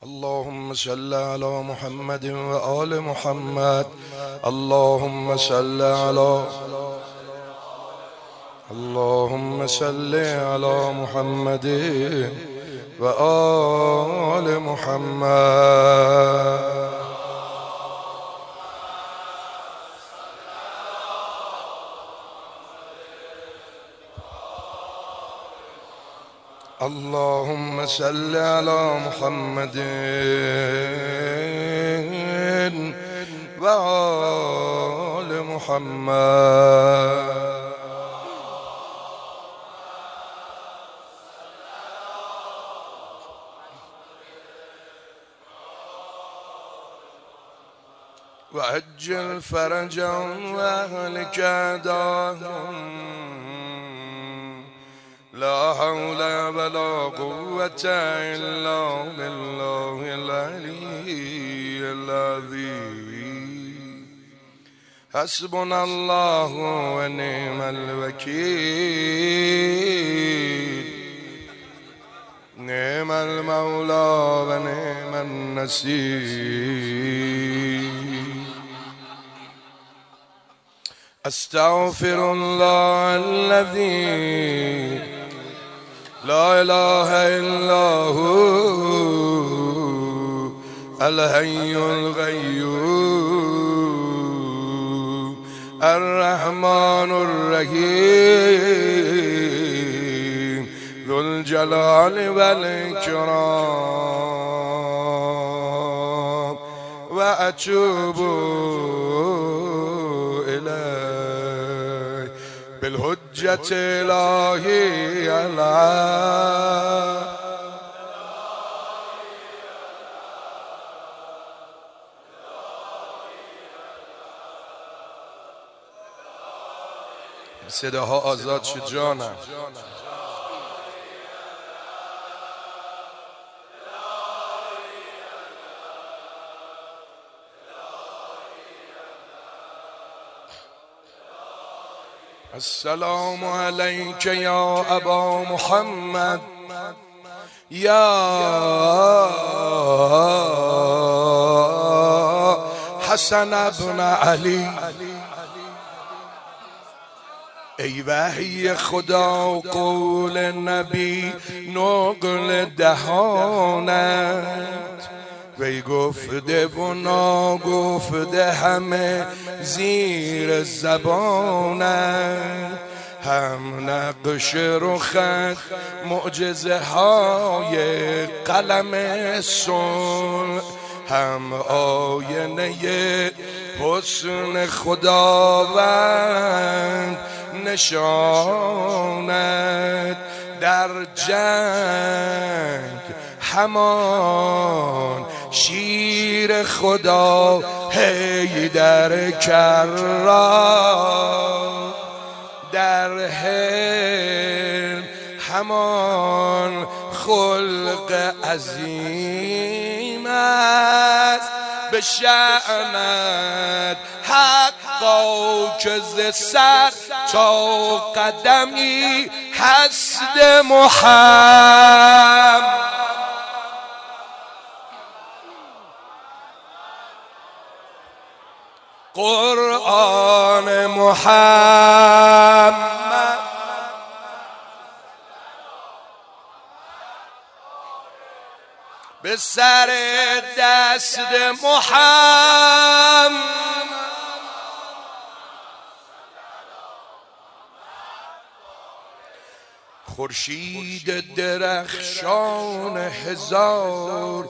اللهم صل على محمد وآل محمد. اللهم صل على محمد وآل محمد. اللهم صل على محمد وآل محمد. وعجل فرجا وأهلك داهم. لا حول ولا قوة إلا بالله العلي العظيم. حسبنا الله ونعم الوكيل. نعم المولى ونعم النصير. أستغفر الله الذي لا إله إلا هو الحي القيوم الرحمن الرحيم ذو الجلال والإكرام. وأتوب إليه بالحجة الإلهية صداها آزاد شد جانم. السلام عليك يا أبا محمد يا حسن بن علي. ای وحی خدا قول نبی نقل دهانت. وی گفته و ناگفته همه زیر زبانت. هم نقش رخت معجزه های قلم صنع. هم آینه حسن خداوند نشانت. در جنگ همان شیر خدا حیدر کرار. در حلم همان خلق عظیم است. به شأنت حقا که ز سر تا قدمی حسد محمد. قرآن محمد به سر دست محمد. خورشید درخشان هزار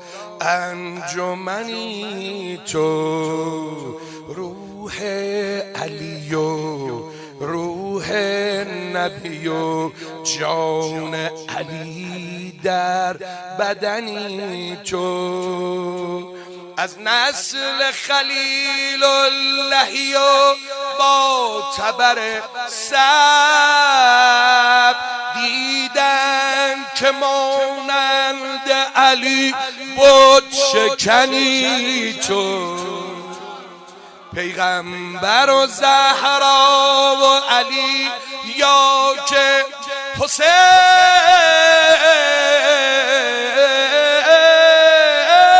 انجمنی تو. روح علی و روح نبی و جان علی در بدنی تو. از نسل خلیل اللهی و با تبر سب دیدن که مانند علی بت شکنی تو. پیغمبر و زهرا و علی یا که حسین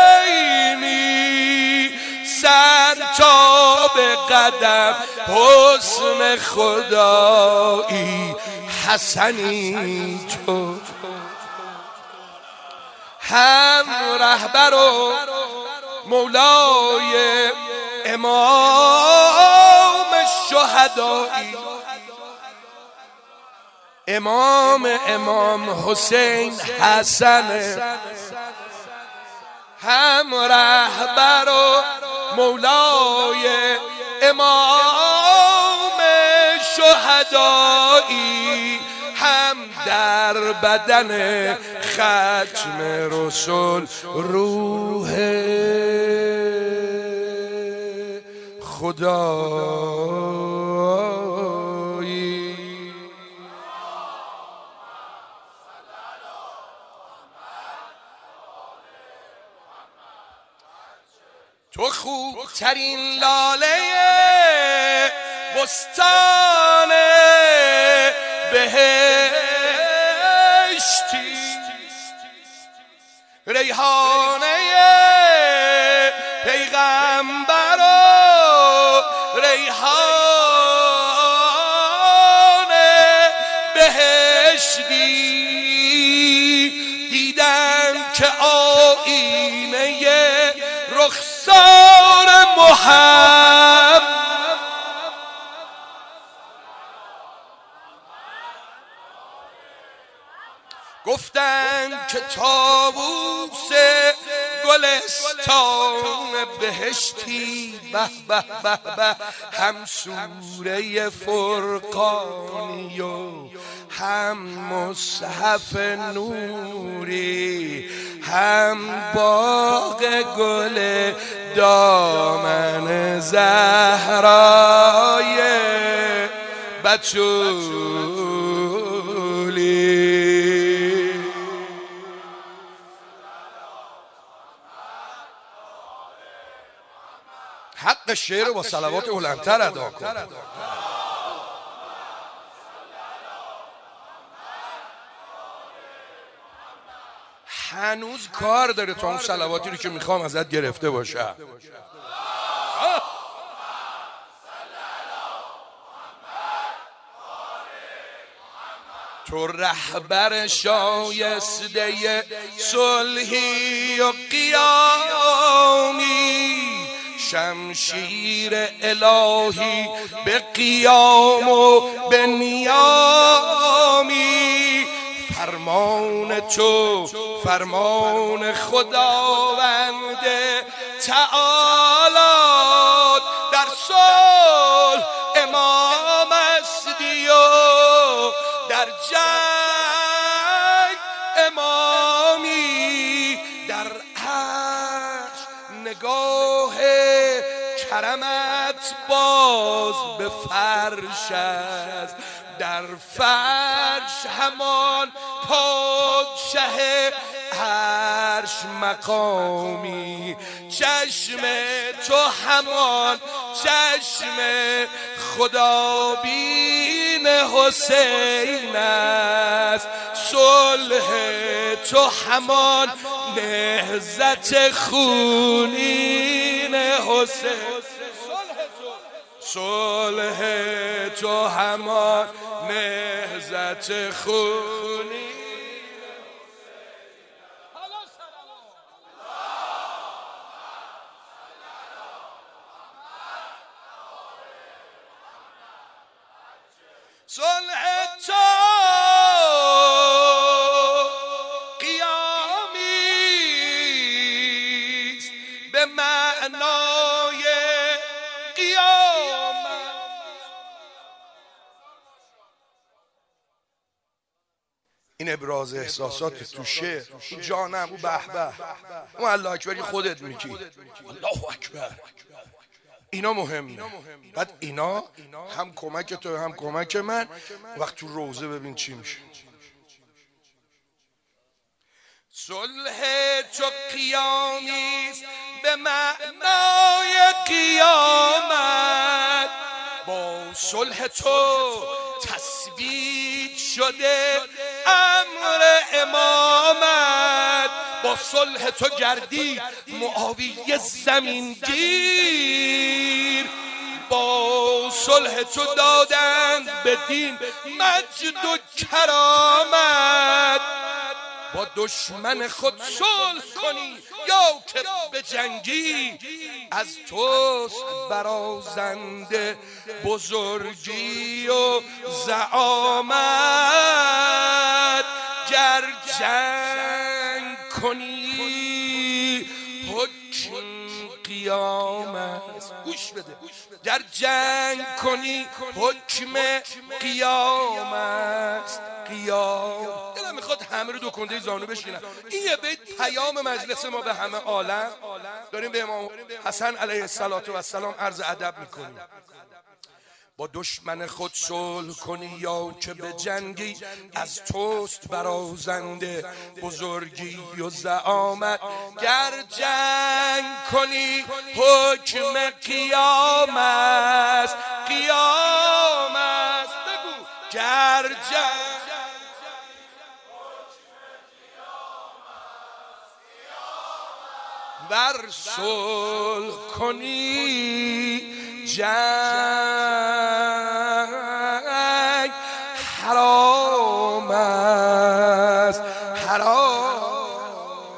قدم حسن خدایی حسنی تو، هم رهبر و مولای امام شهدایی، امام حسین حسن، هم رهبر و مولای امام شهدایی، هم در بدن ختم رسول روح خدایی. تو خوبترین لاله بستان بهشتی، ریحانه پیغمبر و ریحان بهشتی، دیدم که آینه رخسار محمد، گفتن که طاووس گلستان بهشتی، به به به به، هم سوره فرقانی و هم مصحف نوری، هم باغ گل دامن زهرای بتولی. حق شعر با صلوات بلندتر ادا کن. هنوز کار داره تا اون صلواتی رو که میخوام ازت گرفته باشم. تو رهبر شایسته صلحی و قیامی، شمشیر الهی به قیام و به نیامی، فرمان تو فرمان خداوند تعالی در صلح امام استی و در جنگ امامی، در عرش نگاه کرمت باز به فرش است، در فرش همان پادشه عرش مقامی، چشم تو همان چشم خدابین حسین است، صلح تو همان نهضت خونین حسین، صلح تو همان نهضت خونین. صلح تو قیامیست به معنای قیامت، این ابراز احساسات تو شعر، جانم او به به، اون الله اکبری خودت میگی الله اکبر، اینا مهمه. بعد اینا هم کمک تو هم کمک من. وقت تو روزه ببین چی میشه. صلح تو قیامیست به معنای قیامت، با صلح تو تثبیت شده امر امامت، با صلح تو گردید معاویه زمین گیر، با صلح تو دادند به دین مجد و کرامت. با دشمن خود صلح کنی یا که به جنگی، از توست برازنده بزرگی و زعامت. گر جنگ کنی حکم قیامت، گوش بده، گر جنگ کنی حکم قیامت. قیام دلم میخواد همه رو دو کنده زانو بشینن. این یه بیت پیام مجلس ما به همه عالم. داریم به امام حسن علیه السلام عرض ادب میکنیم. با دشمن خود صلح کنی یا که به جنگی، از توست برازنده بزرگی و زعامت. گر جنگ کنی حکم قیامت. قیامت بگو گر جنگ ور صلح کنی جنگ حرام است. حرام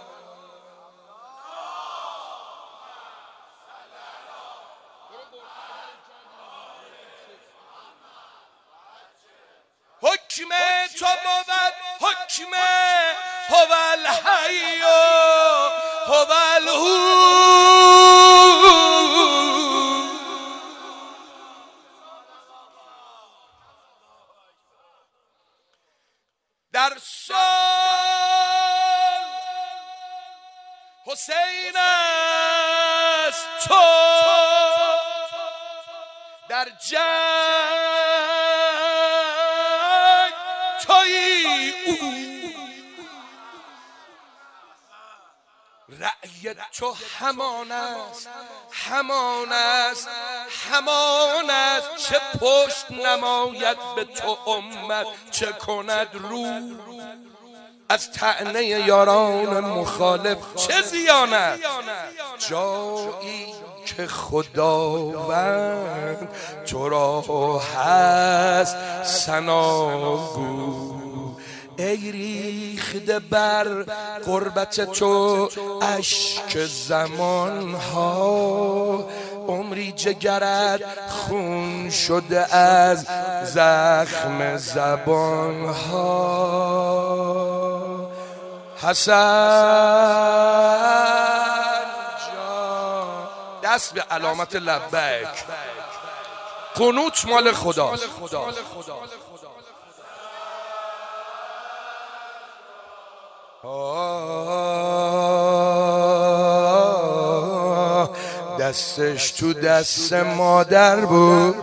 حکم تو بود حکم هو الحی هو در صلح حسین است تو، در جنگ تویی او. رأی تو همان است همان است همان است. چه پشت نماید به تو امت، چه کند رو از طعنه یاران مخالف چه زیانت. جایی که خداوند تو را هست ثناگو، ای ریخته بر قربت تو اشک زمان ها. عمری جگرت خون شده از زخم زبان ها. حسن جان دست به علامت لبیک. قنوت مال خداست. دستش تو دست مادر بود،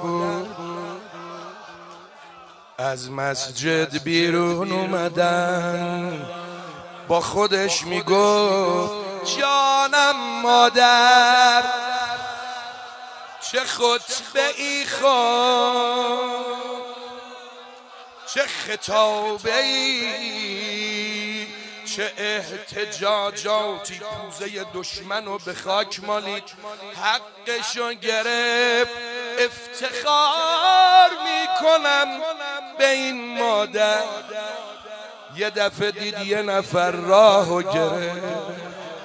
از مسجد بیرون اومدن با خودش میگفت جانم مادر چه خطبه ای خوان، چه خطابه ای، چه احتجاجاتی. پوزه دشمنو به خاک مالید، حقشو گرفت. افتخار میکنم به این مادر. یه دفعه دید یه نفر راهو گرفت،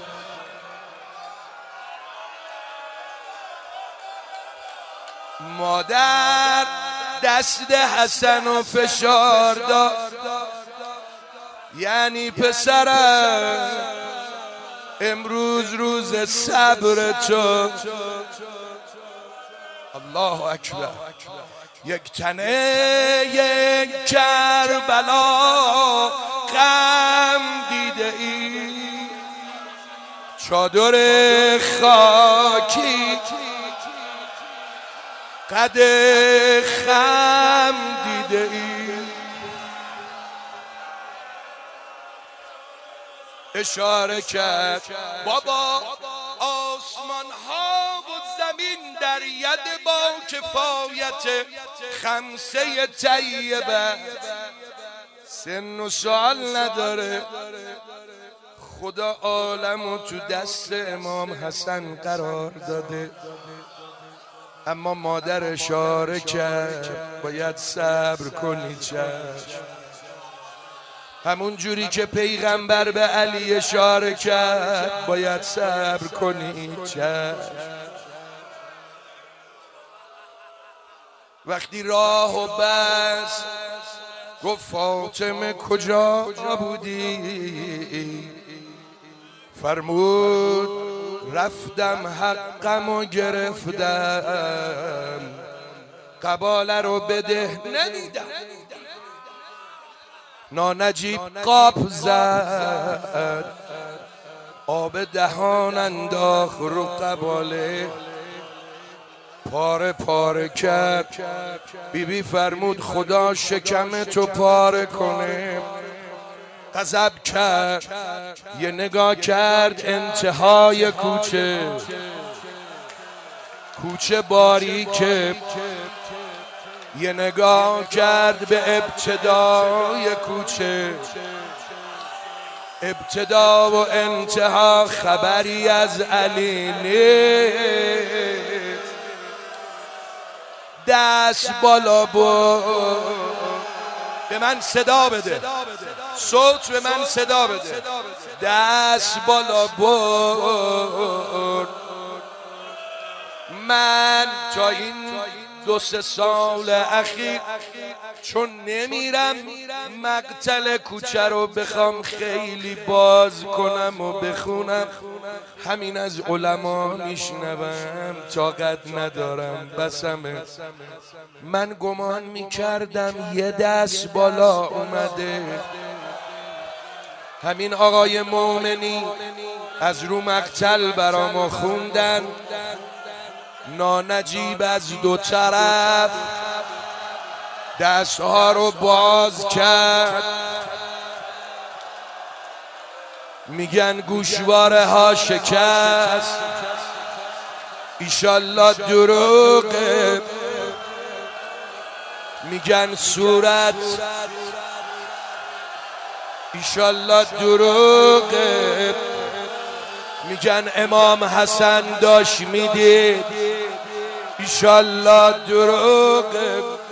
مادر دست حسنو فشار داد، یعنی پسرم امروز روز صبر تو. الله اکبر. یک تنه یک کربلا غم دیده ای، چادر خاکی قد خم دیده ای. اشاره کرد بابا آسمان ها و زمین در ید با کفایت خمسه طیبه، سن و سال نداره. خدا عالمو تو دست امام حسن قرار داده. اما مادر اشاره کرد باید صبر کنی چشم. همون جوری که پیغمبر به علی اشاره کرد باید صبر کنی چشم. وقتی راه و بس گفت فاطمه کجا بودی؟ فرمود رفتم حقم و گرفتم، قباله رو بده ندیدم. نانجیب قاب زد، آب دهان انداخت رو قباله، پاره پاره کرد. بیبی فرمود خدا شکم تو پاره کنه. غضب کرد، یه نگاه کرد انتهای کوچه، کوچه باریکه. یه نگاه کرد به ابتدای کوچه، ابتدا و انتها خبری از علی نیست. دست بالا برد، به من صدا بده، صوت به من صدا بده. دست بالا برد. من تا این 2-3 سال اخیر چون نمیرم مقتل کوچه رو بخوام خیلی باز کنم و بخونم، همین از علما میشنوم، طاقت ندارم، بسمه. من گمان میکردم یه دست بالا اومده. همین آقای مومنی از رو مقتل برا ما خوندن. نانجیب از 2 طرف دستها رو باز کرد. میگن گوشواره ها شکست، ایشالله دروغه. میگن صورت، ایشالله دروغه. میگن امام حسن داشت میدید، ایشالله دروغه.